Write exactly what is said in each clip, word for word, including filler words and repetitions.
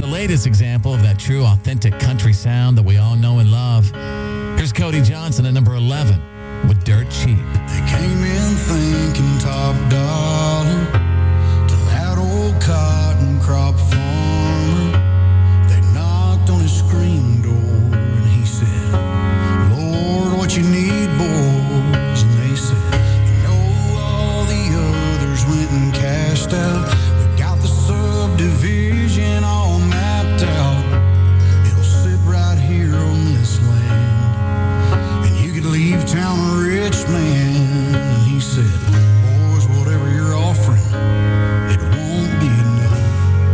the latest example of that true, authentic country sound that we all know and love. Here's Cody Johnson at number eleven with Dirt Cheap. They came in thinking top dollar to that old cotton crop farmer. They knocked on his screen door and he said, Lord, what you need, boys? And they said, you know, all the others went and cashed out. We got the subdivision all mapped out. It'll sit right here on this land, and you could leave town a rich man. And he said, boys, whatever you're offering, it won't be enough.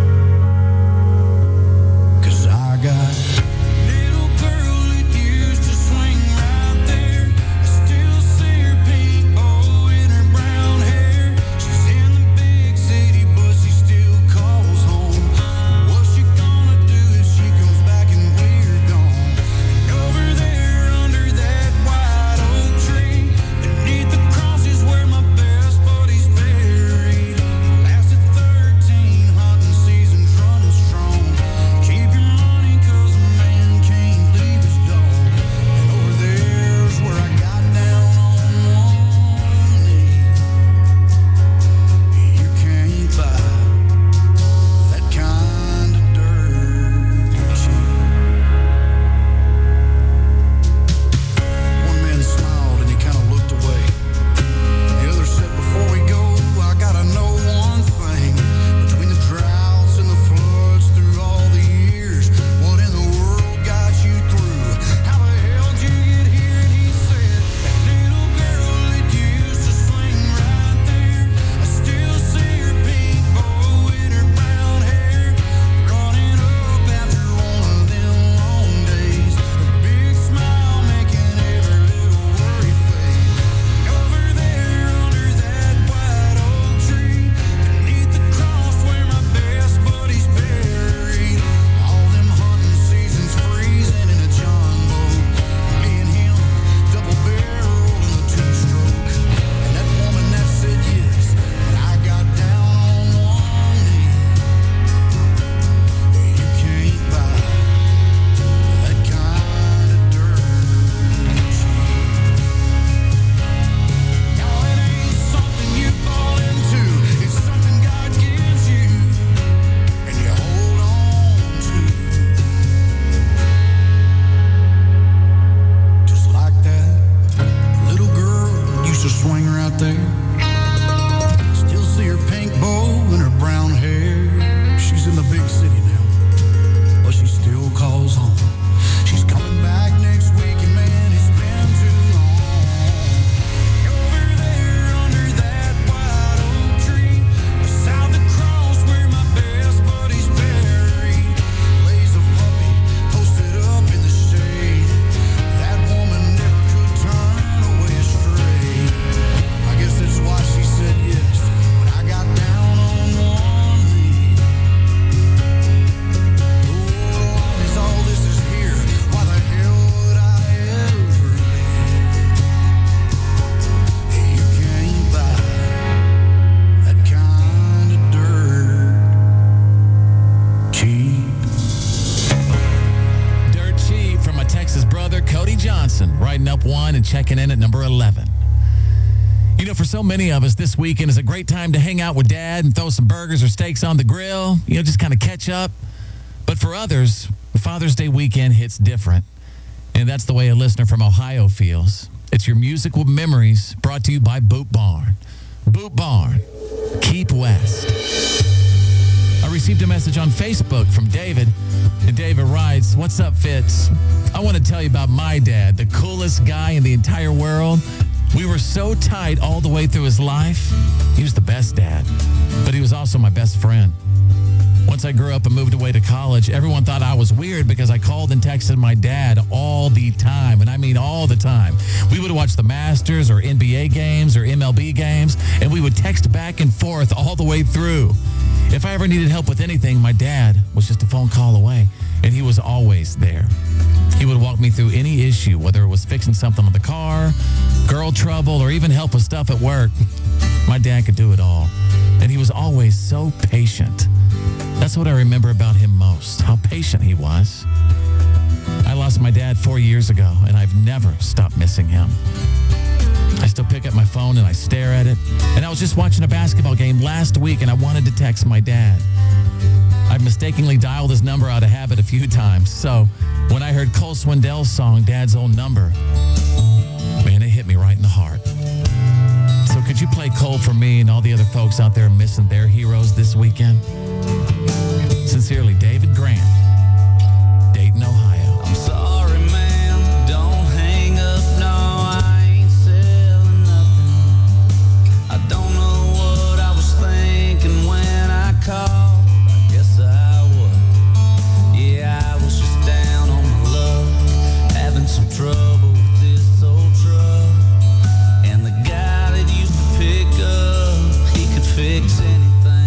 'Cause I got a little girl that used to swing right there. I still see her pink bow in her brown hair. She's in the big city, but she still calls home. What's she gonna do if she comes back and we're gone? And over there under that white oak tree, beneath the cross is where my best buddy's buried. Lasted thirteen hunting seasons running strong. Keep your money 'cause a man can't leave his dog. And over there's where I got down on one knee. You can't buy that kind of dirt cheap. One man smiled and he kind of looked away. The other said, before we go, I gotta know one thing. Between the droughts and the floods through all the years, what in the world got you through? How the hell did you get here? And he said, that little girl that used to swing right there. I still see her pink bow in her brown hair, running up after one of them long days. A big smile making every little worry fade. And over there under that white oak tree, beneath the cross where my best buddy's buried. All them hunting seasons freezing in a John boat. Me and him, double barrel in a two-stroke. And that woman that said yes, and I got down on one knee. You can't buy that kind of dirt cheap. No, it ain't something you fall into. It's something God gives you, and you hold on to. Just like that little girl used to swing right there. Still see her pink bow and her brown hair. She's in the big city now, but she still calls home. She's coming back next week, and man, it's been too long. Over there under that white oak tree, beside the cross where my best buddy's buried, lays a puppy posted up in the shade. That woman never could turn away astray. I guess that's why she said yes when I got down on one knee. Lord, as all this is here, why the hell would I ever leave? You can't buy that kind of dirt cheap. Dirt Cheap from my Texas brother, Cody Johnson, riding up one and checking in at number eleven. You know, for so many of us, this weekend is a great time to hang out with Dad and throw some burgers or steaks on the grill, you know, just kind of catch up. But for others, the Father's Day weekend hits different. And that's the way a listener from Ohio feels. It's your musical memories brought to you by Boot Barn. Boot Barn, Keep West. I received a message on Facebook from David, and David writes, "What's up, Fitz? I want to tell you about my dad, the coolest guy in the entire world. We were so tight all the way through his life. He was the best dad, but he was also my best friend. Once I grew up and moved away to college, everyone thought I was weird because I called and texted my dad all the time, and I mean all the time. We would watch the Masters or N B A games or M L B games, and we would text back and forth all the way through. If I ever needed help with anything, my dad was just a phone call away, and he was always there. He would walk me through any issue, whether it was fixing something on the car, girl trouble, or even help with stuff at work. My dad could do it all, and he was always so patient. That's what I remember about him most, how us. I lost my dad four years ago, and I've never stopped missing him. I still pick up my phone and I stare at it. And I was just watching a basketball game last week, and I wanted to text my dad. I've mistakenly dialed his number out of habit a few times. So when I heard Cole Swindell's song, Dad's Old Number, man, it hit me right in the heart. So could you play Cole for me and all the other folks out there missing their heroes this weekend? Sincerely, David Grant, Dayton, Ohio. I'm sorry, man, don't hang up, no, I ain't selling nothing. I don't know what I was thinking when I called. I guess I was. Yeah, I was just down on my luck, having some trouble with this old truck. And the guy that used to pick up, he could fix anything.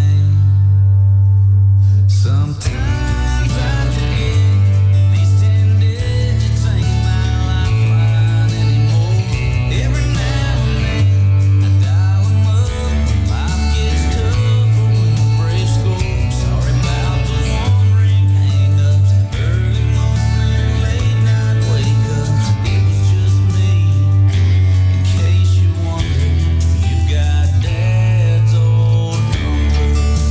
Sometimes I forget these ten digits ain't my lifeline anymore. Every now and then I dial them up when life gets tough or when the Braves score. Sorry about the one ring hang-ups, early morning, late night wake-ups. It was just me. In case you wonder, you've got Dad's old number.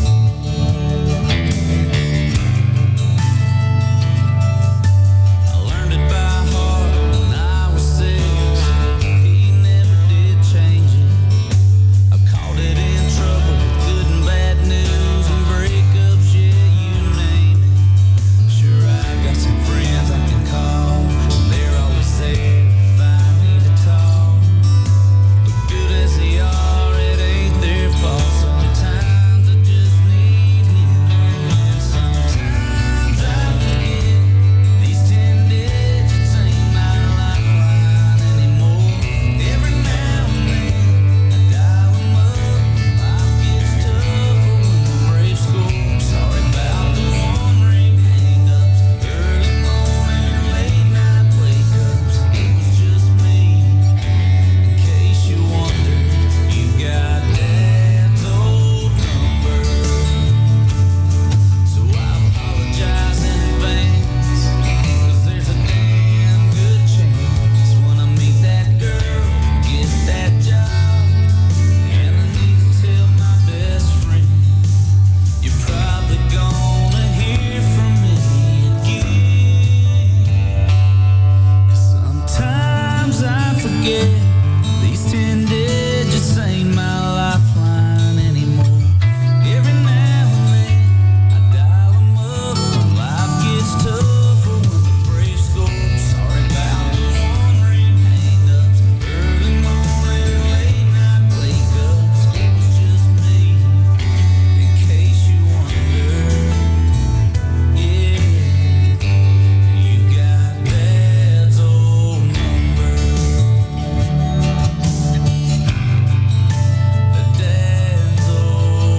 I learned it by heart when I was six. He never did change it. I've caught it in trouble with good and bad news and breakups, yeah, you name it. Sure, I've got some friends I can call, and they're always there if I need to talk. But good as they are, it ain't their fault. Sometimes I just need him, and sometimes I forget these ten digits ain't my lifeline anymore. Every now and then I dial them up when life gets tough or when the Braves score. Sorry about the one ring hang-ups, early morning, late night wake-ups. It was just me. In case you wonder, you've got Dad's old number. So I apologize in advance, 'cause there's a damn good chance when I meet that girl, get that job, and I need to tell my best friend, you're probably gonna hear from me again. 'Cause sometimes I forget these ten digits ain't my lifeline anymore. Every now and then I dial them up when life gets tough or when the Braves score. Sorry about the one ring hang-ups, early morning, late night wake-ups. It was just me. In case you wonder, yeah, you got Dad's old number. Dad's old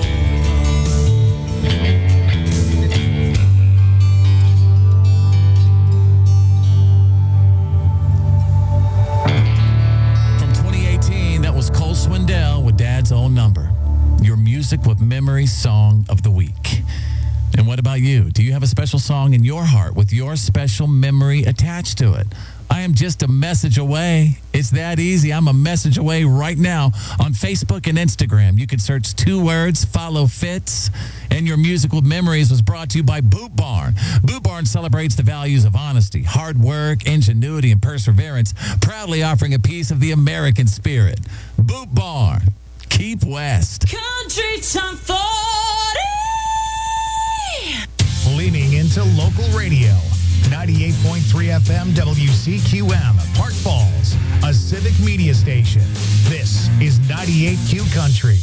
From twenty eighteen, that was Cole Swindell with Dad's Old Number, your Music with Memory Song of the Week. And what about you? Do you have a special song in your heart with your special memory attached to it? I am just a message away. It's that easy. I'm a message away right now on Facebook and Instagram. You can search two words, Follow Fits. And your Music with Memories was brought to you by Boot Barn. Boot Barn celebrates the values of honesty, hard work, ingenuity, and perseverance, proudly offering a piece of the American spirit. Boot Barn. Keep West. Country Top forty. Leaning into local radio. ninety-eight point three F M W C Q M, Park Falls, a civic media station. This is ninety-eight Q Country.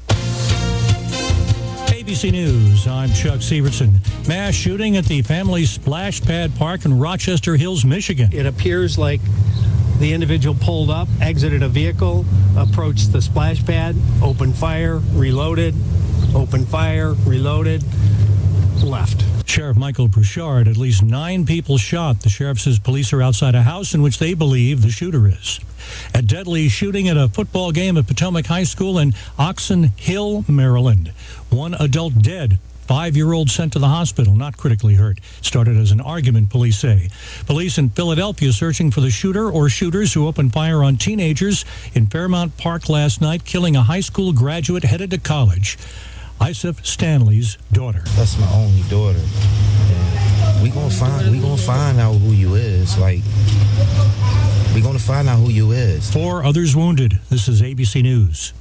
A B C News, I'm Chuck Severson. Mass shooting at the family splash pad park in Rochester Hills, Michigan. It appears like the individual pulled up, exited a vehicle, approached the splash pad, opened fire, reloaded, opened fire, reloaded, left. Sheriff Michael Bouchard, at least nine people shot. The sheriff says police are outside a house in which they believe the shooter is. A deadly shooting at a football game at Potomac High School in Oxon Hill, Maryland. One adult dead, Five-year-old sent to the hospital, not critically hurt. Started as an argument, police say. Police in Philadelphia searching for the shooter or shooters who opened fire on teenagers in Fairmount Park last night, killing a high school graduate headed to college. Isaac Stanley's daughter. That's my only daughter. And we gonna find we gonna find out who you is. Like we gonna find out who you is. Four others wounded. This is A B C News.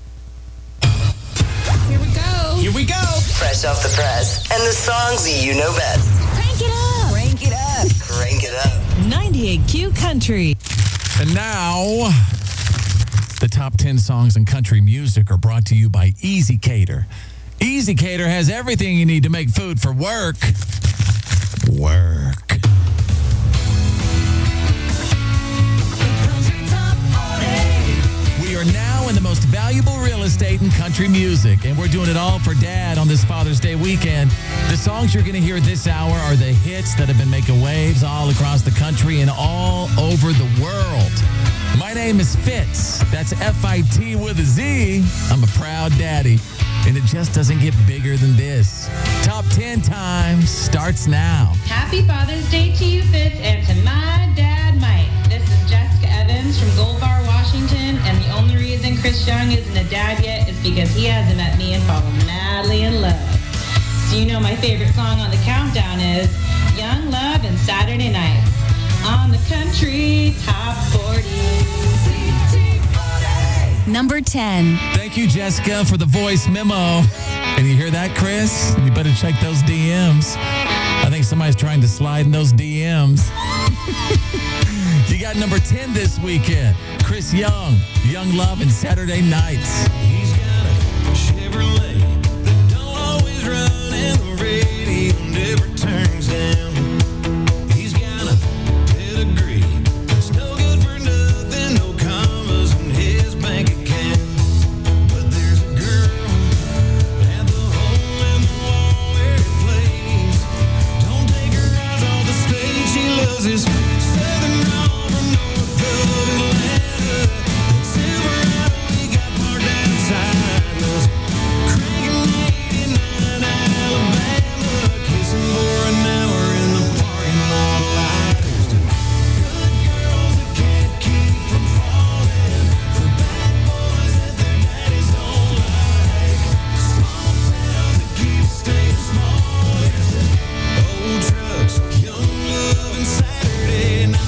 Here we go. Here we go. Fresh off the press. And the songs you know best. Crank it up. Crank it up. Crank it up. ninety-eight Q Country. And now, the top ten songs in country music are brought to you by Easy Cater. Easy Cater has everything you need to make food for work. Work. We are now in the most valuable real estate in country music, and we're doing it all for Dad on this Father's Day weekend. The songs you're going to hear this hour are the hits that have been making waves all across the country and all over the world. My name is Fitz. That's F I T with a Z. I'm a proud daddy, and it just doesn't get bigger than this. Top ten time starts now. Happy Father's Day to you, Fitz, and to my dad, Mike. This is Jessica Evans from Gold Bar, Washington, and the only reason Chris Young isn't a dad yet is because he hasn't met me and fallen madly in love. So you know my favorite song on the countdown is Young Love and Saturday Nights on the country top forty. Number ten. Thank you, Jessica, for the voice memo. And you hear that, Chris? You better check those D Ms. I think somebody's trying to slide in those D Ms. You got number ten this weekend. Chris Young, Young Love and Saturday Nights. He's got a Chevrolet that don't always run and the radio never turns down. He's got a pedigree that's no good for nothing, no commas in his bank account. But there's a girl at the hole in the wall where he plays. Don't take her eyes off the stage, she loves his southern drawl from north of Atlanta. Silverado, he got parked outside us, cranking eighty-nine Alabama, kissing for an hour in the parking lot light. There's two good girls that can't keep from falling for bad boys that their daddies don't like. Small towns that keep staying small. There's old trucks, young love, and Saturday night.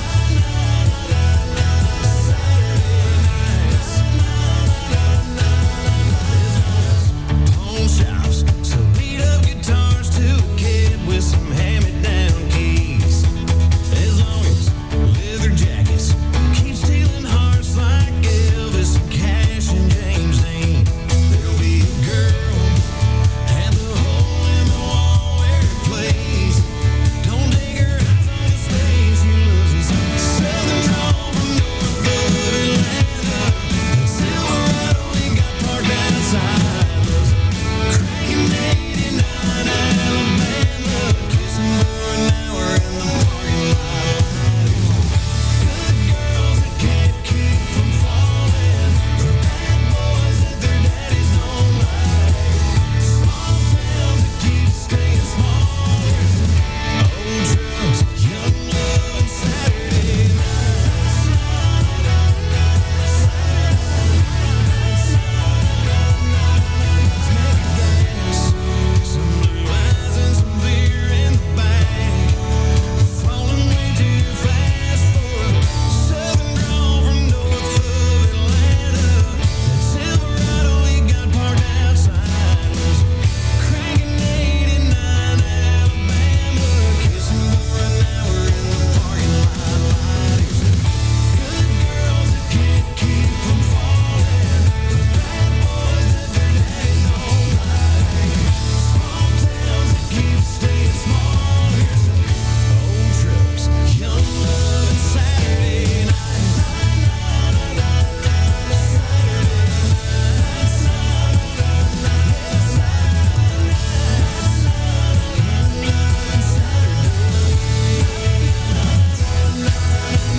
Pawn shops, so beat up guitars to a kid with some hand-me-down keys. As long as leather jackets keep stealing hearts like Elvis and Cash and James Dean. There'll be a girl at the hole in the wall where it plays. Don't take her eyes on the stage, she loves his southern drawl from north of Atlanta. Silverado, he got parked outside. Loves cranking eighty-nine Alabama, kissing for an hour in the parking lot. Good girls that can't keep from falling for bad boys that their daddies don't like. Small towns that keep staying small. Old trucks, young love, and Saturday nights. Some blue eyes and some beer in the bag. Falling way too fast for a southern drawl from north of Atlanta. Silverado, he got parked outside. Was cranking eighty-nine Alabama, kissing for an hour in the parking lot. There's good girls that can't keep from falling for bad boys that their daddies don't like. Small towns that keep staying small. There's old trucks, young love, and Saturday night.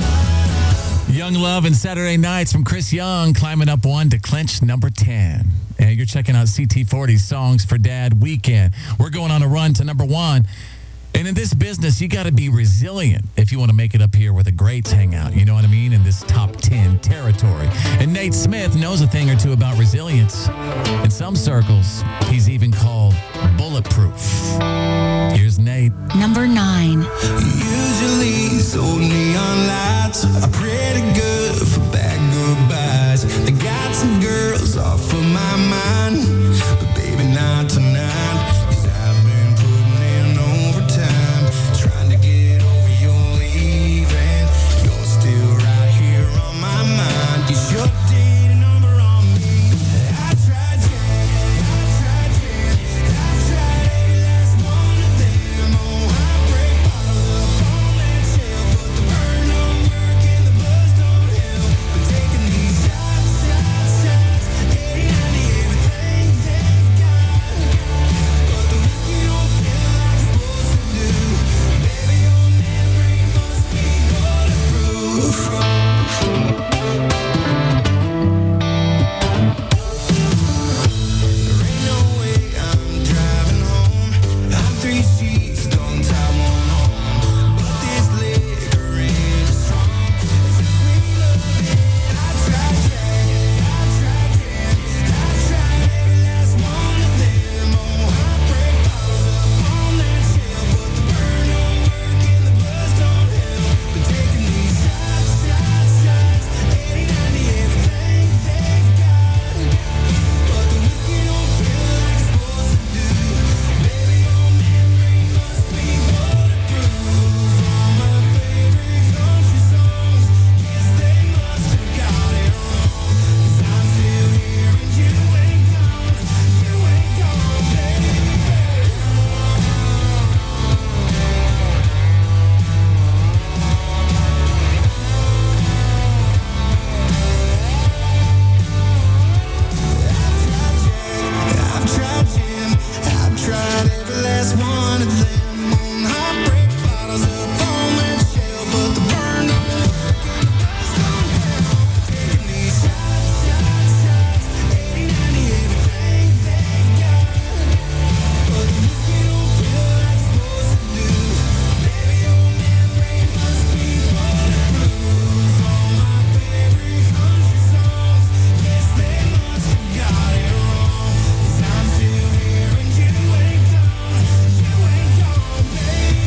Young Love and Saturday Nights from Chris Young climbing up one to clinch number ten. And you're checking out C T forty's Songs for Dad Weekend. We're going on a run to number one. And in this business, you got to be resilient if you want to make it up here where the greats hang out. You know what I mean? In this top ten territory. And Nate Smith knows a thing or two about resilience. In some circles, he's even called bulletproof. Here's Nate. Number nine. Usually so neon lights are pretty good for bad goodbyes. They got some girls off of my mind, but baby not tonight. 'Cause I've been putting in overtime, trying to get over your leaving. You're still right here on my mind. You sure did a number on me. I tried, yeah, I tried, yeah, I tried every last one of them. Oh, heartbreak bottles up on that shelf, but the burn don't work and the buzz don't help. But taking these shots, shots, shots, eighty, ninety, everything they've got. But the whiskey don't feel like it's supposed to do. Baby, your memory must be bulletproof. There ain't no way I'm driving home. I'm three sheets, don't tie one on. But this liquor ain't as strong as the sweet loving. I tried, yeah, I tried, yeah, I tried every last one of them. Oh, heartbreak bottles up on that shelf, but the burn don't work and the buzz don't help. But taking these shots, shots, shots, eighty, ninety, everything they've got. But the whiskey don't feel like it's supposed to do. Baby, your memory must be bulletproof. All my favorite country songs, yes, they must have got it wrong. 'Cause I'm still here and you ain't gone, you ain't gone, baby. I've tried, Jim, I've tried every last one of them. On heartbreak bottles up on that shelf, but the burn don't work and the buzz don't help. Taking these shots, shots, shots, eighty, ninety, everything they've got. But the whiskey don't feel like it's supposed to do. Baby, your memory must be bulletproof. All my favorite country songs, yes, they must have got it wrong. 'Cause I'm still here and you ain't gone, you ain't gone, baby.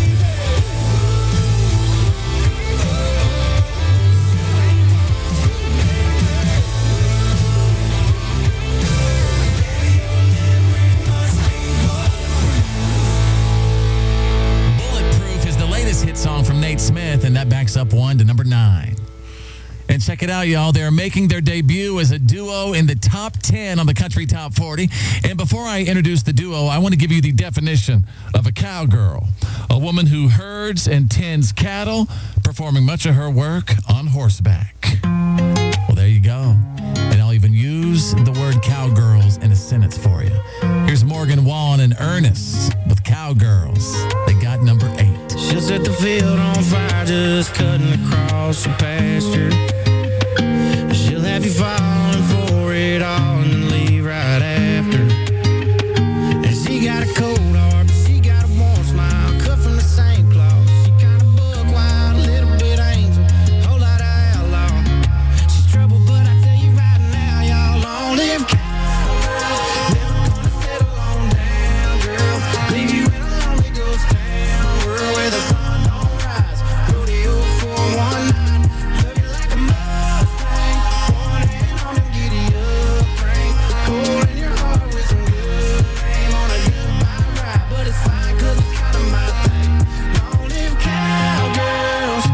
Bulletproof is the latest hit song from Nate Smith, and that backs up one to number nine. And check it out, y'all. They're making their debut as a duo in the top ten on the Country Top forty. And before I introduce the duo, I want to give you the definition of a cowgirl. A woman who herds and tends cattle, performing much of her work on horseback. Well, there you go. And I'll even use the word cowgirls in a sentence for you. Here's Morgan Wallen and Ernest with Cowgirls. They got number eight. She'll set the field on fire, just cutting across the pasture. She'll have you falling for it all and then leave right after. And she got a cold heart, but she got a warm smile, cut from the same cloth. She kind of buck wild, a little bit angel, whole lot of outlaw. She's trouble, but I tell you right now, y'all long live cowgirls. Never gonna settle on down, girl. Leave you in a lonely ghost town, world where the sun don't rise. Rodeo for one night, love you like a Mustang. One hand on a giddy up ring, cold in your heart with some good aim on a goodbye ride. But it's fine 'cause it's kind of my thing. Long live cowgirls.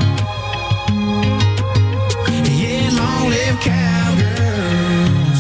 Yeah, long live cowgirls.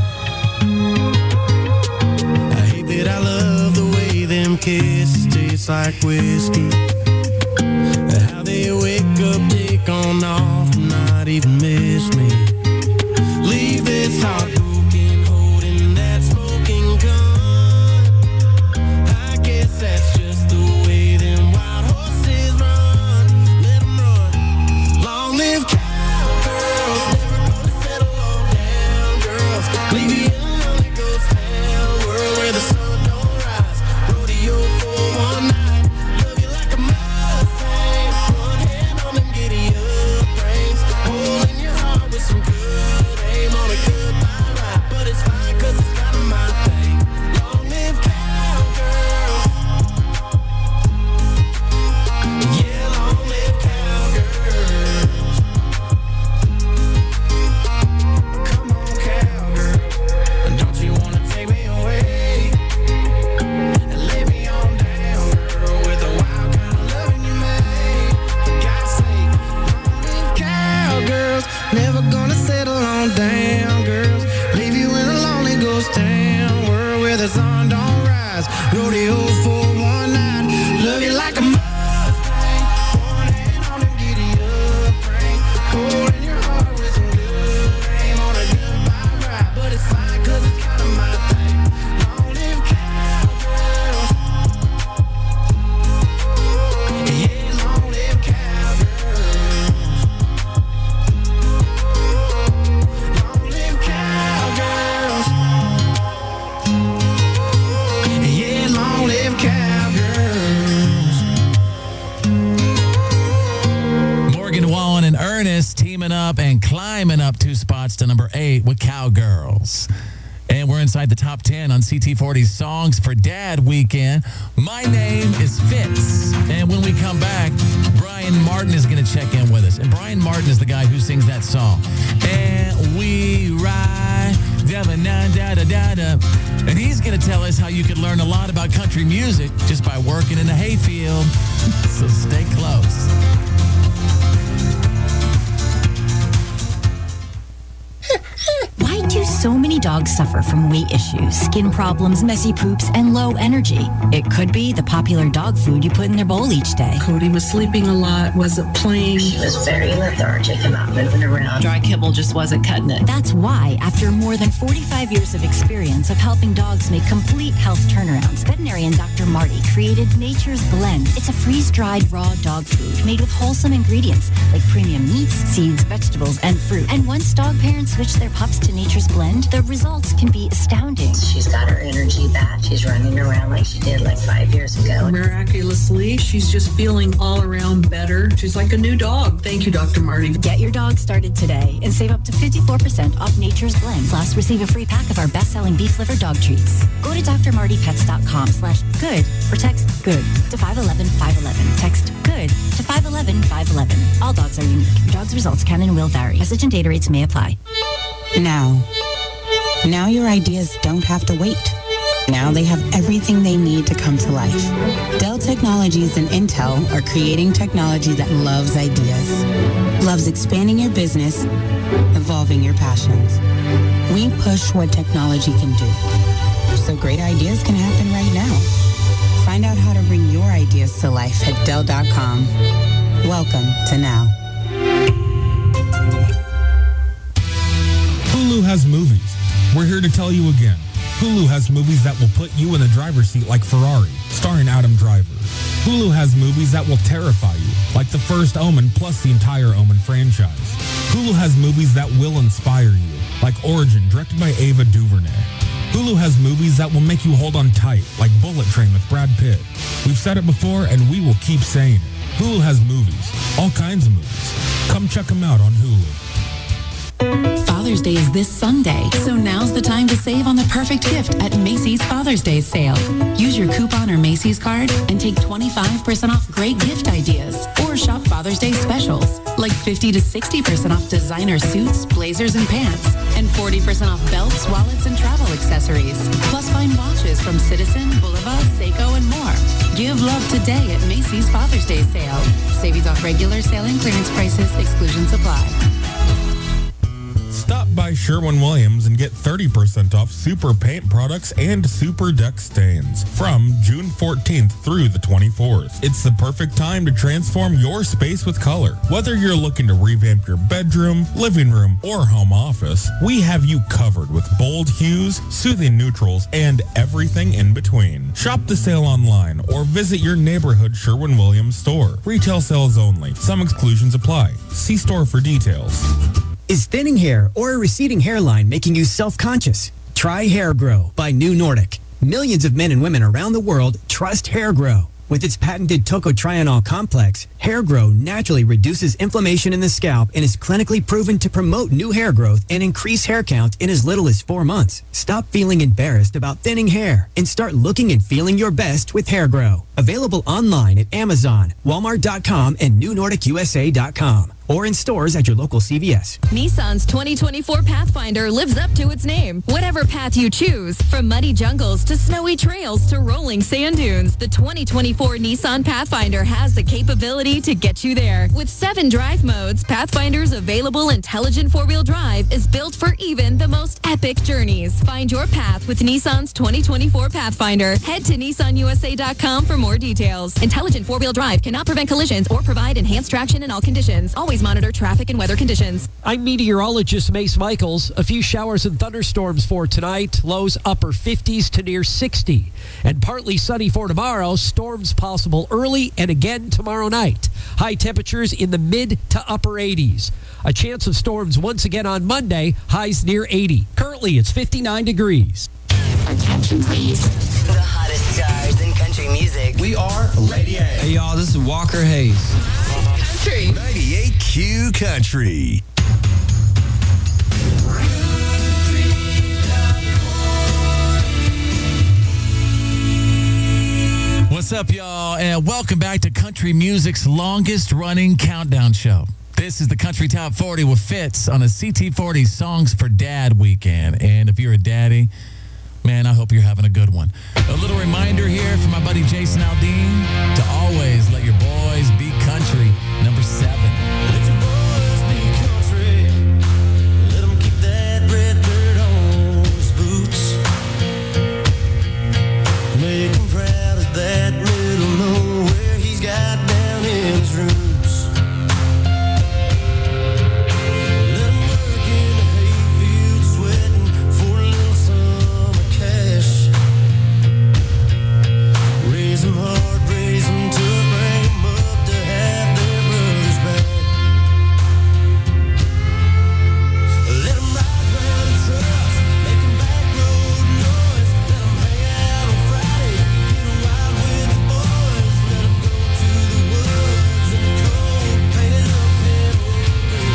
I hate that I love the way them kisses taste like whiskey. How they wake up, take on off, and not even miss me. Leave this heart broken, holding that smoking gun. I guess that's just the way them wild horses run. Let them run. Long live cowgirls. Never gonna settle on down, girls. Leave you in a lonely climbing up and climbing up two spots to number eight with Cowgirls. And we're inside the top ten on C T forty's Songs for Dad weekend. My name is Fitz. And when we come back, Brian Martin is going to check in with us. And Brian Martin is the guy who sings that song. And we ride, da da da da da. And he's going to tell us how you can learn a lot about country music just by working in a hayfield. So stay close. Why do so many dogs suffer from weight issues, skin problems, messy poops, and low energy? It could be the popular dog food you put in their bowl each day. Cody was sleeping a lot, wasn't playing. She was very lethargic and not moving around. Dry kibble just wasn't cutting it. That's why, after more than forty-five years of experience of helping dogs make complete health turnarounds, veterinarian Doctor Marty created Nature's Blend. It's a freeze-dried raw dog food made with wholesome ingredients like premium meats, seeds, vegetables, and fruit. And once dog parents switch their pups to Nature's Blend, the results can be astounding. She's got her energy back. She's running around like she did like five years ago. Miraculously, she's just feeling all around better. She's like a new dog. Thank you, Doctor Marty. Get your dog started today and save up to fifty-four percent off Nature's Blend. Plus, receive a free pack of our best-selling beef liver dog treats. Go to d r marty pets dot com slash good or text good to five one one five one one. Text good to five one one five one one. All dogs are unique. Your dog's results can and will vary. Message and data rates may apply. Now. Now your ideas don't have to wait. Now they have everything they need to come to life. Dell Technologies and Intel are creating technology that loves ideas, loves expanding your business, evolving your passions. We push what technology can do, so great ideas can happen right now. Find out how to bring your ideas to life at Dell dot com. Welcome to Now. Hulu has movies. We're here to tell you again. Hulu has movies that will put you in the driver's seat like Ferrari, starring Adam Driver. Hulu has movies that will terrify you, like the first Omen plus the entire Omen franchise. Hulu has movies that will inspire you, like Origin, directed by Ava DuVernay. Hulu has movies that will make you hold on tight, like Bullet Train with Brad Pitt. We've said it before, and we will keep saying it. Hulu has movies, all kinds of movies. Come check them out on Hulu. Father's Day is this Sunday, so now's the time to save on the perfect gift at Macy's Father's Day sale. Use your coupon or Macy's card and take twenty-five percent off great gift ideas. Or shop Father's Day specials, like fifty to sixty percent off designer suits, blazers, and pants, and forty percent off belts, wallets, and travel accessories. Plus find watches from Citizen, Bulova, Seiko, and more. Give love today at Macy's Father's Day sale. Savings off regular sale and clearance prices. Exclusions apply. Stop by Sherwin-Williams and get thirty percent off Super Paint products and Super Deck stains from June fourteenth through the twenty-fourth. It's the perfect time to transform your space with color. Whether you're looking to revamp your bedroom, living room, or home office, we have you covered with bold hues, soothing neutrals, and everything in between. Shop the sale online or visit your neighborhood Sherwin-Williams store. Retail sales only. Some exclusions apply. See store for details. Is thinning hair or a receding hairline making you self-conscious? Try Hair Grow by New Nordic. Millions of men and women around the world trust Hair Grow. With its patented tocotrienol complex, Hair Grow naturally reduces inflammation in the scalp and is clinically proven to promote new hair growth and increase hair count in as little as four months. Stop feeling embarrassed about thinning hair and start looking and feeling your best with Hair Grow. Available online at Amazon, Walmart dot com, and New Nordic U S A dot com. Or in stores at your local C V S. Nissan's twenty twenty-four Pathfinder lives up to its name. Whatever path you choose, from muddy jungles to snowy trails to rolling sand dunes, the twenty twenty-four Nissan Pathfinder has the capability to get you there. With seven drive modes, Pathfinder's available intelligent four-wheel drive is built for even the most epic journeys. Find your path with Nissan's twenty twenty-four Pathfinder. Head to Nissan U S A dot com for more details. Intelligent four-wheel drive cannot prevent collisions or provide enhanced traction in all conditions. Always monitor traffic and weather conditions. I'm meteorologist Mace Michaels. A few showers and thunderstorms for tonight. Lows upper fifties to near sixty. And partly sunny for tomorrow. Storms possible early and again tomorrow night. High temperatures in the mid to upper eighties. A chance of storms once again on Monday. Highs near eighty. Currently it's fifty-nine degrees. Attention please. The hottest stars in country music. We are Lady A. Hey y'all, this is Walker Hayes. Country. ninety-eight Q Country. What's up, y'all? And welcome back to country music's longest running countdown show. This is the Country Top forty with Fitz on a C T forty Songs for Dad weekend. And if you're a daddy, man, I hope you're having a good one. A little reminder here from my buddy Jason Aldean to always let your boys be country. Number seven. Let your boys be country. Let them keep that red dirt on his boots. Make him proud of that little nowhere he's got down in his roots. Let him work in the hayfield, sweating for a little summer cash. Raise him hard, raise him tough, bring him up to have their brothers back. Let him ride round in trucks, making back road noise. Let him hang out on Friday, get wild with the boys. Let him go to the woods in the cold, painted up in green.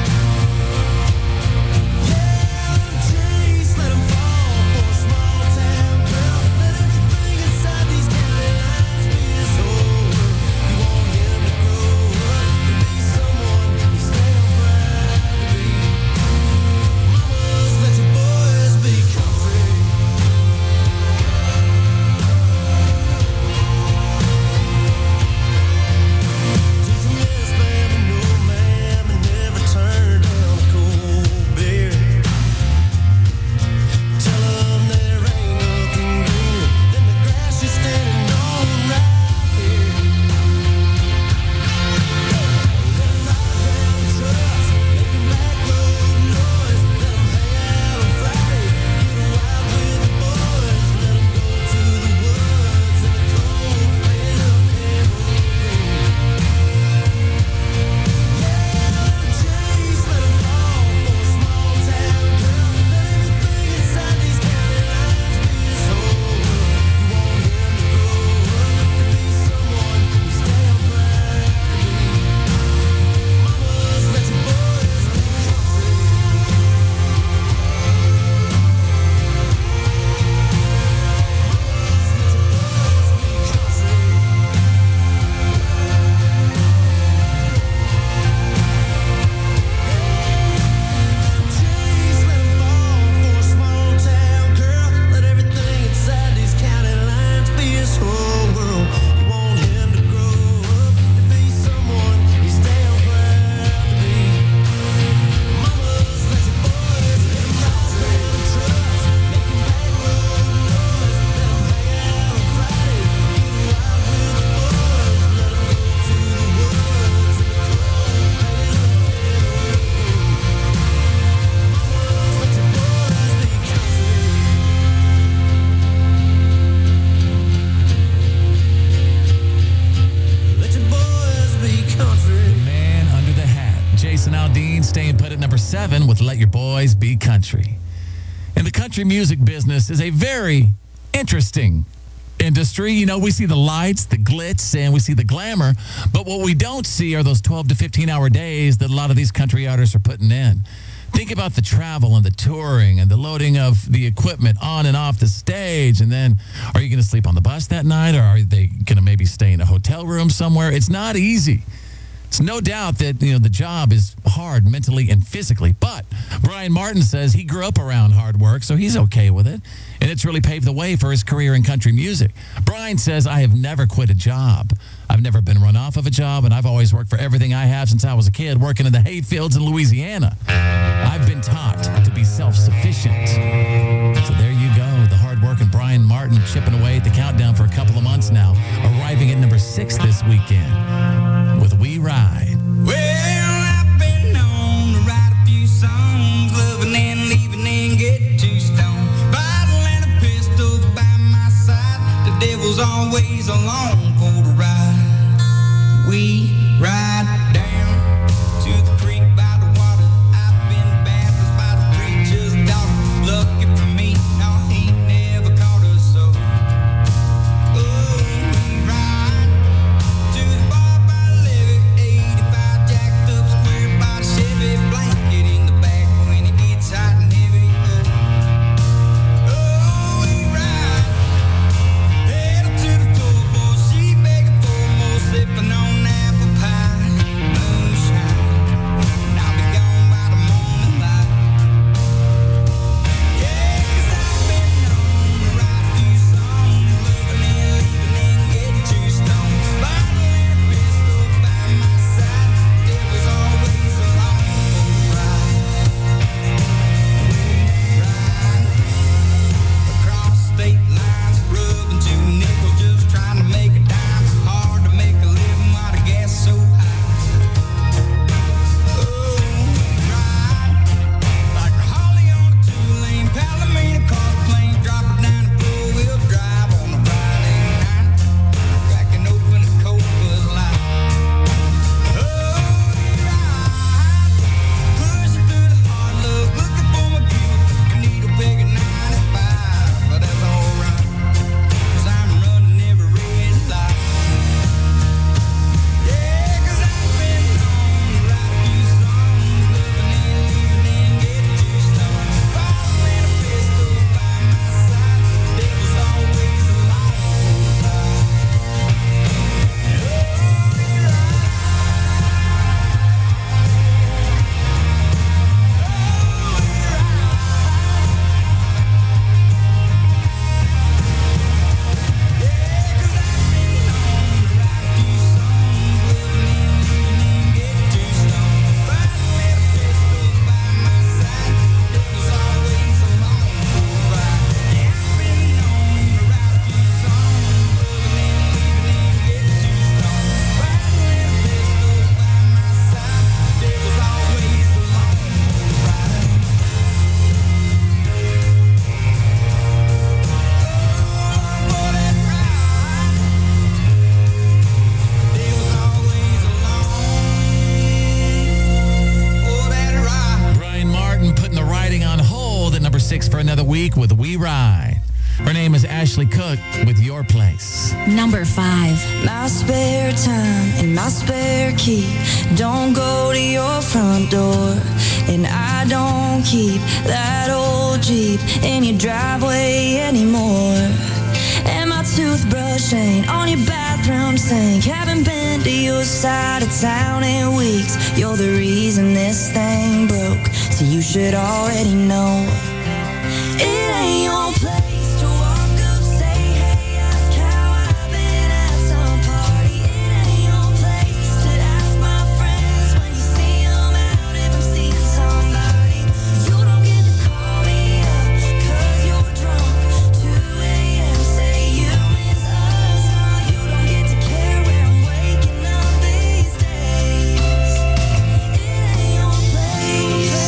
Yeah, let him chase, let him fall for a small town girl. Let everything inside these county lines be his whole world. You want him to grow up to be someone he's damn proud to be. Mamas, let your boys be country. Teach 'em yes, ma'am, and no, ma'am, and never turn down a cold beer. Tell 'em there ain't nothing greener than the grass you're standing on right here. Let 'em ride round in trucks, making back road noise. Let 'em hang out on Friday, get wild with the boys. Let 'em go to the woods in the cold, painted up in green. Yeah, let 'em chase, let 'em fall for a small town girl. Let everything inside these county lines be his whole world. You want him to grow up to be someone he's damn proud to be. Mamas, let your boys be country. Chase, let 'em fall for a small town girl. Let everything inside these county lines be his whole world. You want him to grow up to be someone he's damn proud to be. Mamas, let your boys be country. Let 'em trucks, making back road noise. Let 'em hang out on Friday, get wild with the boys. Let 'em go to the woods in the cold, painted up in green. Mamas, let your boys be country. Let your boys be country. Man under the hat. Jason Aldean staying put at number seven with Let Your Boys Be Country. And the country music business is a very interesting industry. You know, we see the lights, the glitz, and we see the glamour, but what we don't see are those twelve to fifteen hour days that a lot of these country artists are putting in. Think about the travel and the touring and the loading of the equipment on and off the stage. And then are you going to sleep on the bus that night, or are they going to maybe stay in a hotel room somewhere? It's not easy. It's no doubt that, you know, the job is hard mentally and physically. But Brian Martin says he grew up around hard work, so he's okay with it. And it's really paved the way for his career in country music. Brian says, I have never quit a job. I've never been run off of a job, and I've always worked for everything I have since I was a kid, working in the hay fields in Louisiana. I've been taught to be self-sufficient. So there you go, the hard-working Brian Martin chipping away at the countdown for a couple of months now, arriving at number six this weekend with We Ride. Well, I've been known to write a few songs, loving and leaving and get too stoned. Bottle and a pistol by my side, the devil's always along for the ride. We ride down to the creek by the water. I've been baptized by the preacher's daughter. Lucky for me, no, he never caught us so. Oh, we ride to the bar by the levee, eighty-five jacked up square body Chevy, blanket in the back when it gets hot and heavy. Oh, we ride head up to the floor, boys. Ashley Cook with Your Place. Number five. My spare time and my spare key don't go to your front door. And I don't keep that old Jeep in your driveway anymore. And my toothbrush ain't on your bathroom sink. Haven't been to your side of town in weeks. You're the reason this thing broke, so you should already know. It ain't your place to walk up, say, hey, ask how I've been at some party. It ain't your place to ask my friends when you see them out if I'm seeing somebody. You don't get to call me up, cause you're drunk, two a.m. Say you miss us, no, you don't get to care where I'm waking up these days. It ain't your place.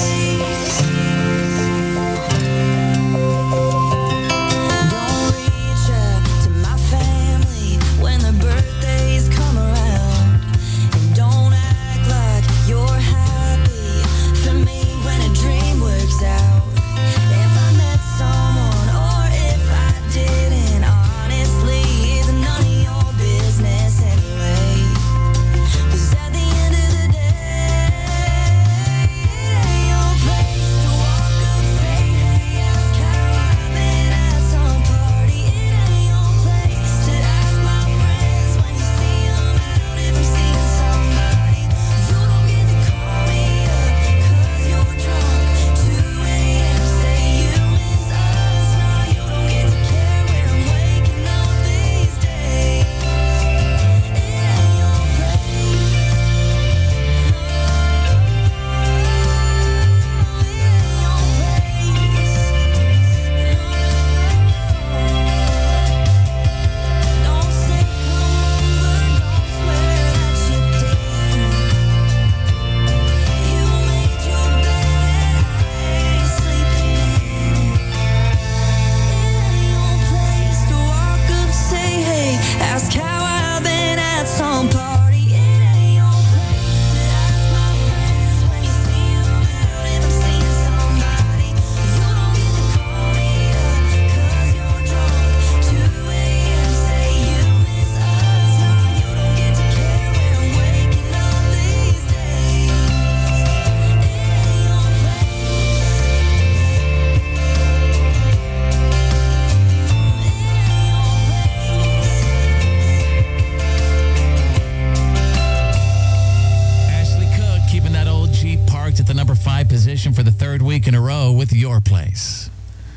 For the third week in a row with Your Place.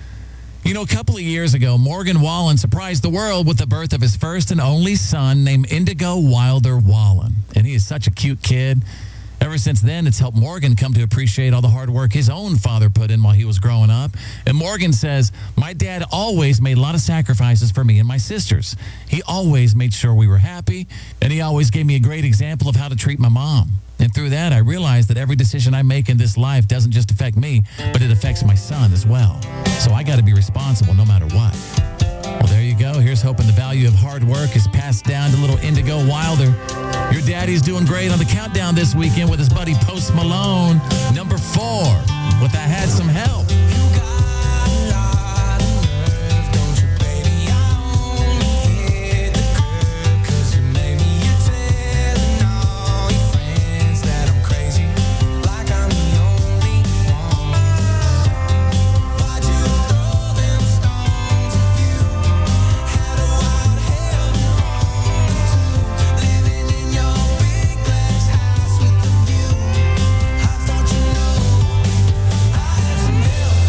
You know, a couple of years ago, Morgan Wallen surprised the world with the birth of his first and only son named Indigo Wilder Wallen. And he is such a cute kid. Ever since then, it's helped Morgan come to appreciate all the hard work his own father put in while he was growing up. And Morgan says, my dad always made a lot of sacrifices for me and my sisters. He always made sure we were happy, and he always gave me a great example of how to treat my mom. And through that, I realized that every decision I make in this life doesn't just affect me, but it affects my son as well. So I got to be responsible no matter what. Well, there you go. Here's hoping the value of hard work is passed down to little Indigo Wilder. Your daddy's doing great on the countdown this weekend with his buddy Post Malone. Number four, with I Had Some Help. Some help.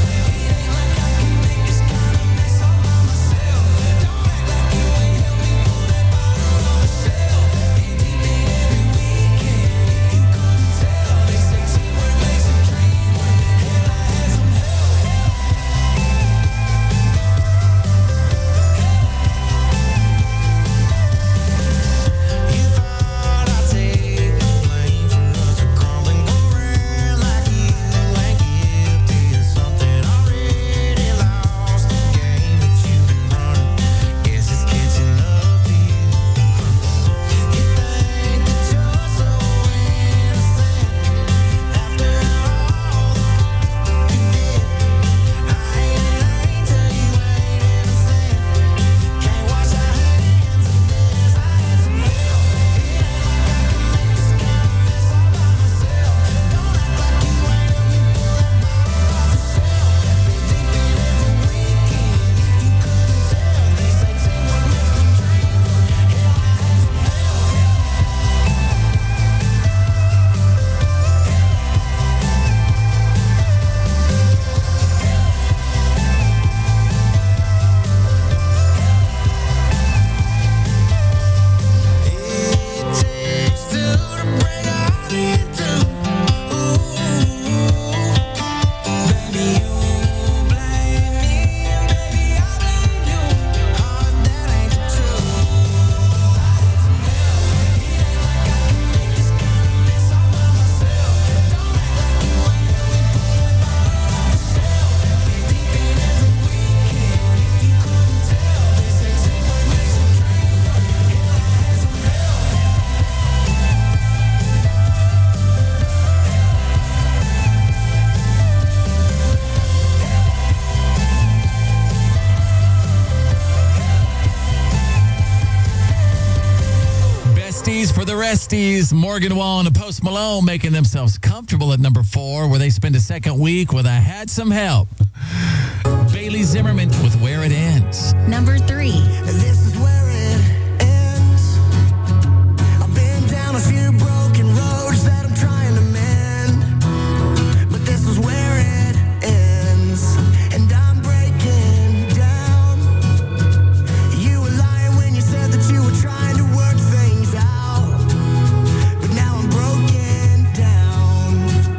Nasties, Morgan Wallen, and Post Malone making themselves comfortable at number four, where they spend a second week with I Had Some Help. Bailey Zimmerman with Where It Ends. Number three. This is where it ends. I've been down a few broken roads that I'm trying to mend, but this is where it ends, and I'm breaking down. You were lying when you said that you were trying to work things out, but now I'm broken down.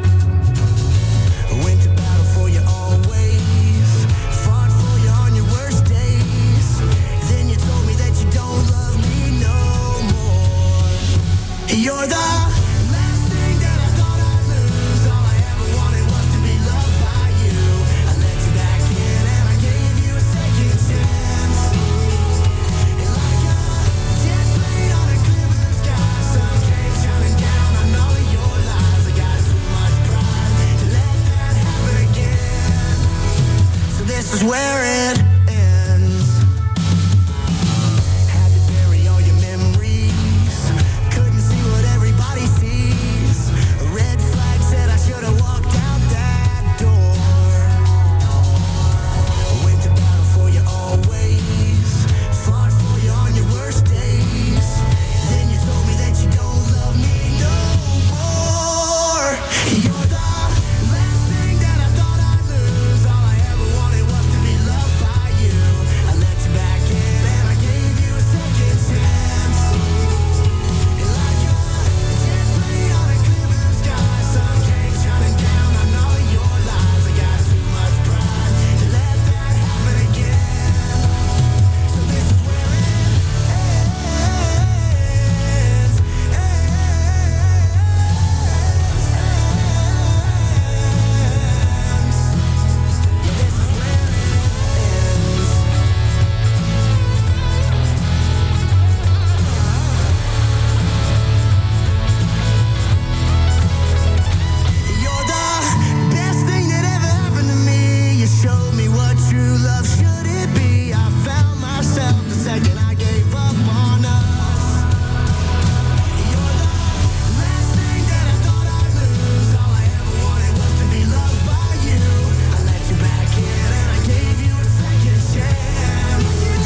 I went to battle for you always, fought for you on your worst days. Then you told me that you don't love me no more. You're the last thing that I thought I'd lose. All I ever wanted was to be loved by you. I let you back in and I gave you a second chance. And like a jet plane on a clear blue sky, sun came shining down on all of your lies. I got too much pride to let that happen again. So this is where it ends. Had to bury all your memories. Couldn't see what everybody sees. A red flag said I should have walked out that door. Went to battle for you always. Fought for you on your worst days. Then you told me that you don't love me no more. You're the last thing that I thought I'd lose. All I ever wanted was to be loved by you. I let you back in and I gave you a second chance. And like a jet plane on a clear blue sky, sun came shining down on all of your lies. I got too much pride to let that happen again. So this is where it ends. You're the best thing that ever happened to me. You showed me what true love should it be. I found myself the second I gave up on us. You're the last thing that I thought I'd lose. All I ever wanted was to be loved by you. I let you back in and I gave you a second chance.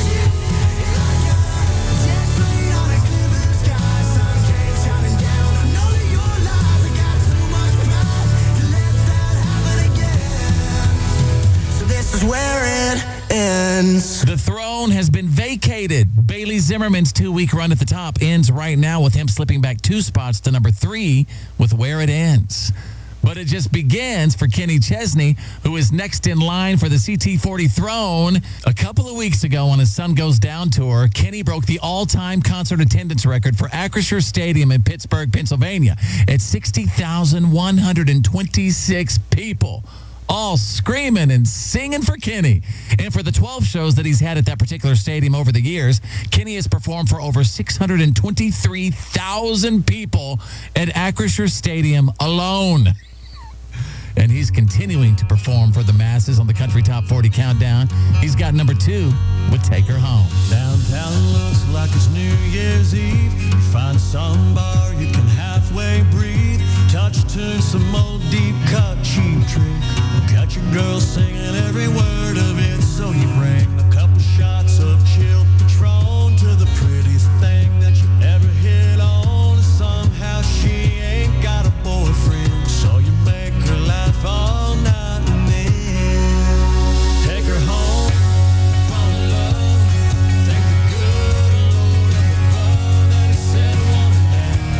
Like a jet plane on a clear blue sky, sun came shining down on all of your lies. I got too much pride to let that happen again. So this is where it ends. The throne has been vacated. Bailey Zimmerman's two-week run at the top ends right now with him slipping back two spots to number three with Where It Ends. But it just begins for Kenny Chesney, who is next in line for the C T forty throne. A couple of weeks ago on his Sun Goes Down tour, Kenny broke the all-time concert attendance record for Acrisure Stadium in Pittsburgh, Pennsylvania at sixty thousand one hundred twenty-six people, all screaming and singing for Kenny. And for the twelve shows that he's had at that particular stadium over the years, Kenny has performed for over six hundred twenty-three thousand people at Acrisure Stadium alone. And he's continuing to perform for the masses on the Country Top forty Countdown. He's got number two with Take Her Home. Downtown looks like it's New Year's Eve. You find some bar you can halfway breathe. Touch to some old deep cut cheap trick. Got your girl singing every word of it. So you bring a couple shots of chilled Patron to the prettiest thing that you ever hit on. Somehow she ain't got a boyfriend, so you make her laugh all night and then take her home. Fall in love. Thank the good Lord up above that he said one and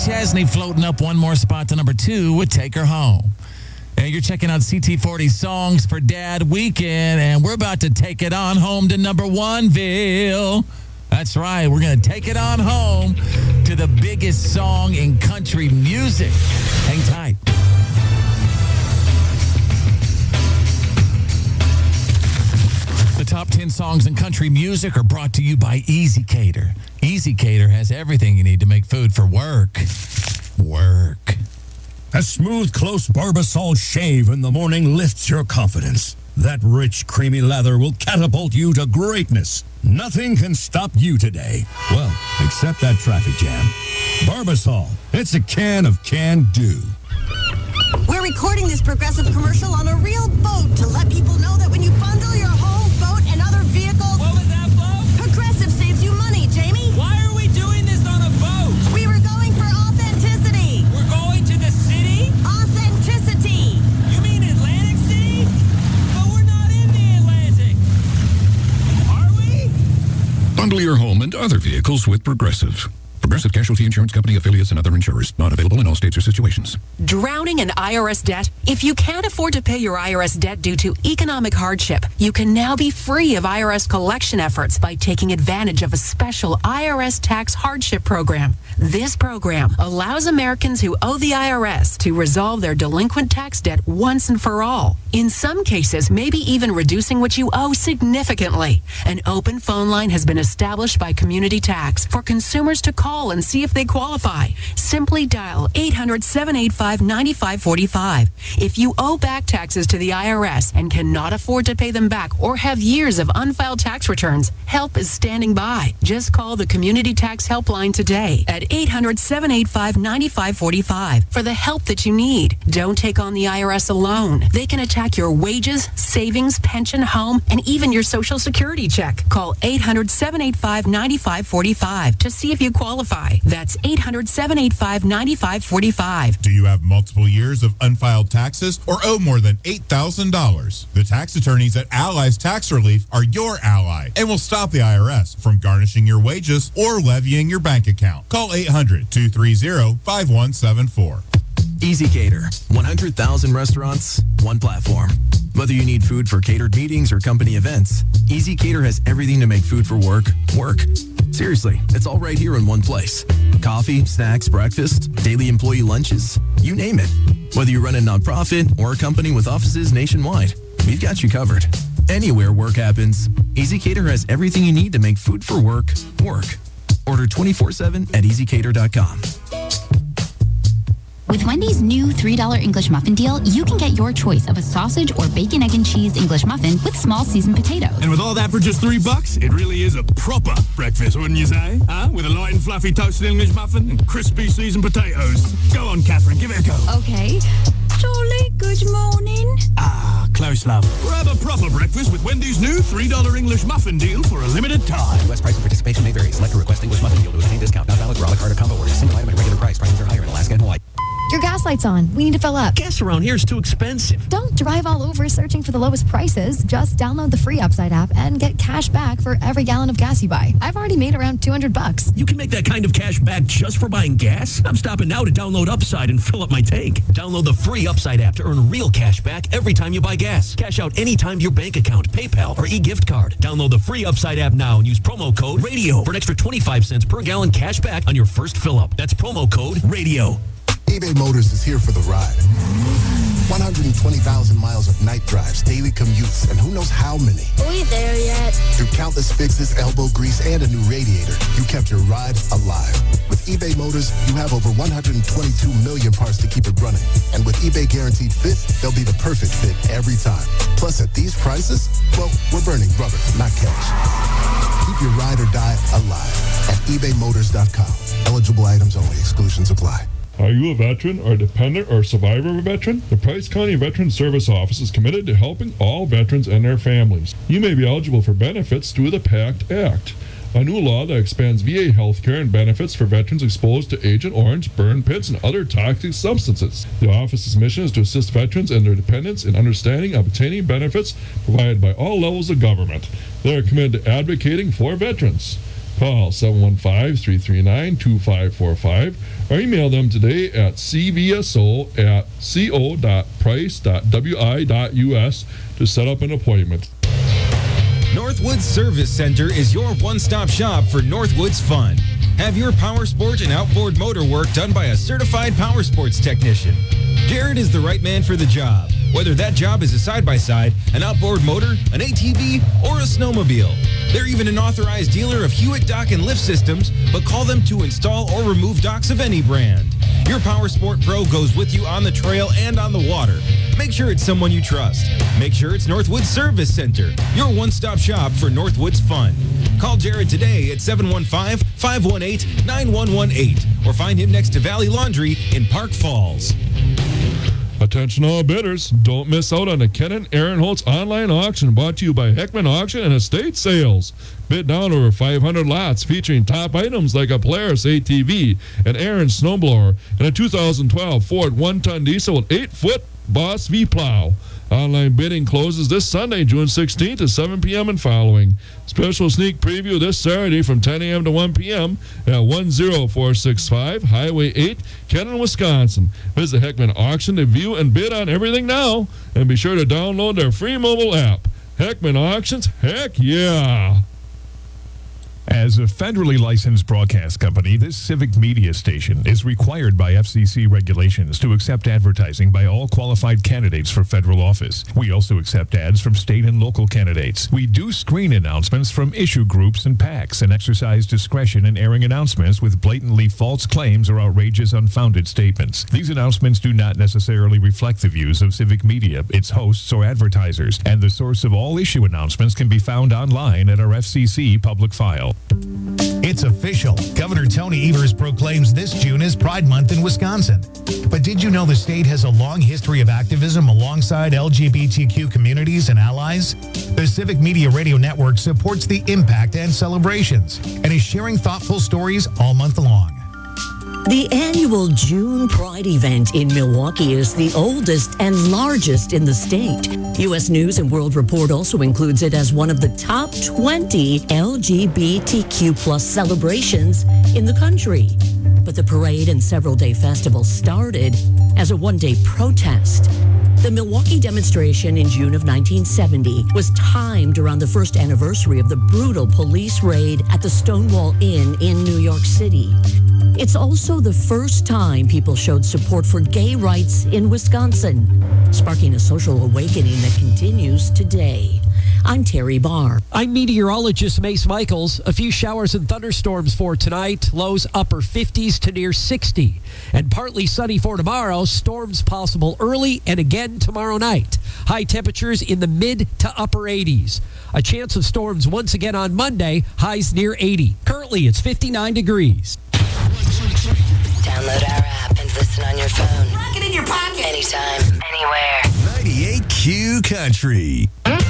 Chesney floating up one more spot to number two with Take Her Home. And you're checking out C T forty Songs for Dad Weekend, and we're about to take it on home to number one, Ville. That's right. We're going to take it on home to the biggest song in country music. Hang tight. The top ten songs in country music are brought to you by Easy Cater. Easy Cater has everything you need to make food for work. Work. A smooth, close Barbasol shave in the morning lifts your confidence. That rich, creamy lather will catapult you to greatness. Nothing can stop you today. Well, except that traffic jam. Barbasol. It's a can of can-do. We're recording this Progressive commercial on a real boat to let people know that when you bundle your home, boat, and other vehicles... What was that, boat? Progressive saves you money, Jamie. Why are we doing this on a boat? We were going for authenticity. We're going to the city? Authenticity. You mean Atlantic City? But we're not in the Atlantic. Are we? Bundle your home and other vehicles with Progressive. Progressive Casualty Insurance Company, affiliates, and other insurers. Not available in all states or situations. Drowning in I R S debt? If you can't afford to pay your I R S debt due to economic hardship, you can now be free of I R S collection efforts by taking advantage of a special I R S tax hardship program. This program allows Americans who owe the I R S to resolve their delinquent tax debt once and for all. In some cases, maybe even reducing what you owe significantly. An open phone line has been established by Community Tax for consumers to call and see if they qualify. Simply dial eight hundred, seven eight five, nine five four five. If you owe back taxes to the I R S and cannot afford to pay them back or have years of unfiled tax returns, help is standing by. Just call the Community Tax Helpline today at eight hundred, seven eight five, nine five four five for the help that you need. Don't take on the I R S alone. They can attack your wages, savings, pension, home, and even your Social Security check. Call eight hundred, seven eight five, nine five four five to see if you qualify. That's eight hundred, seven eight five, nine five four five. Do you have multiple years of unfiled taxes or owe more than eight thousand dollars? The tax attorneys at Allies Tax Relief are your ally and will stop the I R S from garnishing your wages or levying your bank account. Call eight hundred, two three zero, five one seven four. Easy Cater. one hundred thousand restaurants, one platform. Whether you need food for catered meetings or company events, Easy Cater has everything to make food for work, work. Seriously, it's all right here in one place. Coffee, snacks, breakfast, daily employee lunches, you name it. Whether you run a nonprofit or a company with offices nationwide, we've got you covered. Anywhere work happens, Easy Cater has everything you need to make food for work, work. Order twenty-four seven at easy cater dot com. With Wendy's new three dollar English muffin deal, you can get your choice of a sausage or bacon, egg, and cheese English muffin with small seasoned potatoes. And with all that for just three bucks, it really is a proper breakfast, wouldn't you say? Huh? With a light and fluffy toasted English muffin and crispy seasoned potatoes. Go on, Catherine, give it a go. Okay. Jolly good morning. Ah, close, love. Grab a proper breakfast with Wendy's new three dollar English muffin deal for a limited time. U S price and participation may vary. Select a request English muffin deal to obtain discount. Not valid for a la carte or combo orders. Single item at regular price. Prices are higher in Alaska and Hawaii. Your gas light's on. We need to fill up. Gas around here is too expensive. Don't drive all over searching for the lowest prices. Just download the free Upside app and get cash back for every gallon of gas you buy. I've already made around two hundred bucks. You can make that kind of cash back just for buying gas? I'm stopping now to download Upside and fill up my tank. Download the free Upside app to earn real cash back every time you buy gas. Cash out anytime to your bank account, PayPal, or e-gift card. Download the free Upside app now and use promo code RADIO for an extra twenty-five cents per gallon cash back on your first fill up. That's promo code RADIO. eBay Motors is here for the ride. one hundred twenty thousand miles of night drives, daily commutes, and who knows how many. Are we there yet? Through countless fixes, elbow grease, and a new radiator, you kept your ride alive. With eBay Motors, you have over one hundred twenty-two million parts to keep it running. And with eBay Guaranteed Fit, they'll be the perfect fit every time. Plus, at these prices, well, we're burning rubber, not cash. Keep your ride or die alive at ebay motors dot com. Eligible items only. Exclusions apply. Are you a veteran or a dependent or a survivor of a veteran? The Price County Veteran Service Office is committed to helping all veterans and their families. You may be eligible for benefits through the PACT Act, a new law that expands V A health care and benefits for veterans exposed to Agent Orange, burn pits, and other toxic substances. The office's mission is to assist veterans and their dependents in understanding and obtaining benefits provided by all levels of government. They are committed to advocating for veterans. Call seven one five, three three nine, two five four five or email them today at c v s o at co dot price dot w i dot u s to set up an appointment. Northwoods Service Center is your one-stop shop for Northwoods fun. Have your power sport and outboard motor work done by a certified power sports technician. Jared is the right man for the job, whether that job is a side-by-side, an outboard motor, an A T V, or a snowmobile. They're even an authorized dealer of Hewitt dock and lift systems, but call them to install or remove docks of any brand. Your power sport pro goes with you on the trail and on the water. Make sure it's someone you trust. Make sure it's Northwoods Service Center, your one-stop shop for Northwoods fun. Call Jared today at seven one five, five one eight, nine one one eight or find him next to Valley Laundry in Park Falls. Attention all bidders, don't miss out on the Ken Aaron Holtz online auction brought to you by Heckman Auction and Estate Sales. Bid down over five hundred lots featuring top items like a Polaris A T V, an Aaron snowblower, and a two thousand twelve Ford one-ton diesel with eight-foot Boss V plow. Online bidding closes this Sunday, June sixteenth at seven p.m. and following. Special sneak preview this Saturday from ten a.m. to one p.m. at one oh four six five Highway eight, Kenton, Wisconsin. Visit Heckman Auction to view and bid on everything now. And be sure to download their free mobile app. Heckman Auctions, heck yeah! As a federally licensed broadcast company, this civic media station is required by F C C regulations to accept advertising by all qualified candidates for federal office. We also accept ads from state and local candidates. We do screen announcements from issue groups and PACs and exercise discretion in airing announcements with blatantly false claims or outrageous, unfounded statements. These announcements do not necessarily reflect the views of civic media, its hosts, or advertisers, and the source of all issue announcements can be found online at our F C C public file. It's official. Governor Tony Evers proclaims this June as Pride Month in Wisconsin. But did you know the state has a long history of activism alongside L G B T Q communities and allies? The Civic Media Radio Network supports the impact and celebrations and is sharing thoughtful stories all month long. The annual June Pride event in Milwaukee is the oldest and largest in the state. U S News and World Report also includes it as one of the top twenty L G B T Q plus celebrations in the country. But the parade and several-day festival started as a one-day protest. The Milwaukee demonstration in June of nineteen seventy was timed around the first anniversary of the brutal police raid at the Stonewall Inn in New York City. It's also the first time people showed support for gay rights in Wisconsin, sparking a social awakening that continues today. I'm Terry Barr. I'm meteorologist Mace Michaels. A few showers and thunderstorms for tonight. Lows upper fifties to near sixty. And partly sunny for tomorrow. Storms possible early and again tomorrow night. High temperatures in the mid to upper eighties. A chance of storms once again on Monday. Highs near eighty. Currently, it's fifty-nine degrees. Download our app and listen on your phone. Rock it in your pocket. Anytime, anywhere. ninety-eight Q Country.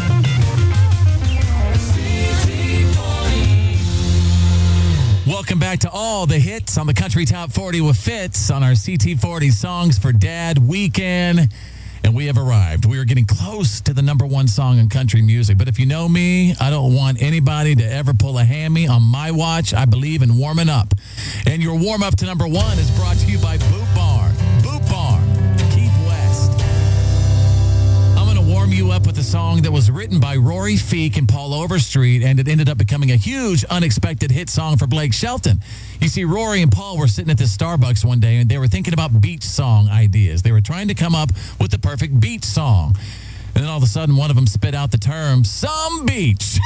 Welcome back to all the hits on the Country Top forty with Fitz on our C T forty Songs for Dad weekend. And we have arrived. We are getting close to the number one song in country music. But if you know me, I don't want anybody to ever pull a hammy on my watch. I believe in warming up. And your warm-up to number one is brought to you by Boot Barn. Boot Barn, Keith West. I'm going to warm you up with a song that was written by Rory Feek and Paul Overstreet, and it ended up becoming a huge, unexpected hit song for Blake Shelton. You see, Rory and Paul were sitting at this Starbucks one day, and they were thinking about beach song ideas. They were trying to come up with the perfect beach song. And then all of a sudden, one of them spit out the term, some beach.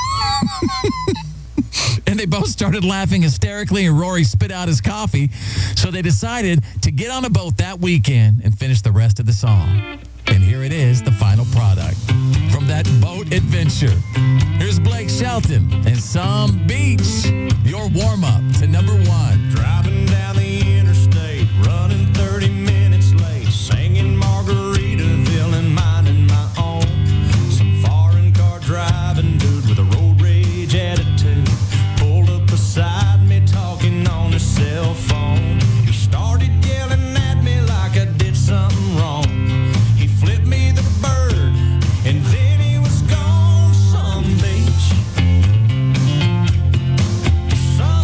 And they both started laughing hysterically, and Rory spit out his coffee. So they decided to get on a boat that weekend and finish the rest of the song. And here it is, the final product from that boat adventure. Here's Blake Shelton and Some Beach, your warm-up to number one. Driving down the interstate, running thirty minutes late, singing Margaritaville and minding my own. Some foreign car driving dude with a road rage attitude pulled up beside me talking on his cell phone. He started yelling at me like I did something wrong. He flipped me the bird and then he was gone. Some beach, some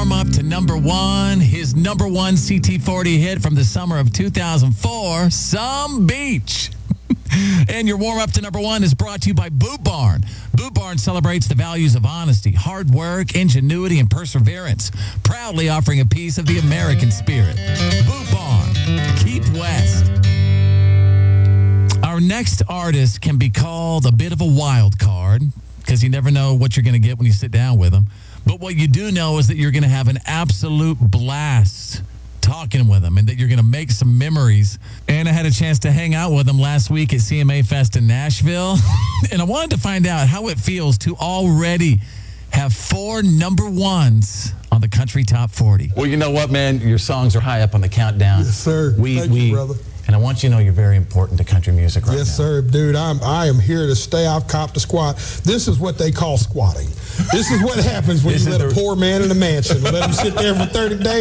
warm up to number one, his number one C T forty hit from the summer of two thousand four, Some Beach. And your warm up to number one is brought to you by Boot Barn. Boot Barn celebrates the values of honesty, hard work, ingenuity, and perseverance, proudly offering a piece of the American spirit. Boot Barn, Keep West. Our next artist can be called a bit of a wild card because you never know what you're going to get when you sit down with him. But what you do know is that you're going to have an absolute blast talking with him and that you're going to make some memories. And I had a chance to hang out with him last week at C M A Fest in Nashville. And I wanted to find out how it feels to already have four number ones on the Country Top forty. Well, you know what, man? Your songs are high up on the countdown. Yes, sir. We, Thank we, you, brother. And I want you to know you're very important to country music right yes, now. sir, dude. I'm I am here to stay. I've copped a squat. This is what they call squatting. This is what happens when you let a poor man in a mansion let him sit there for thirty days.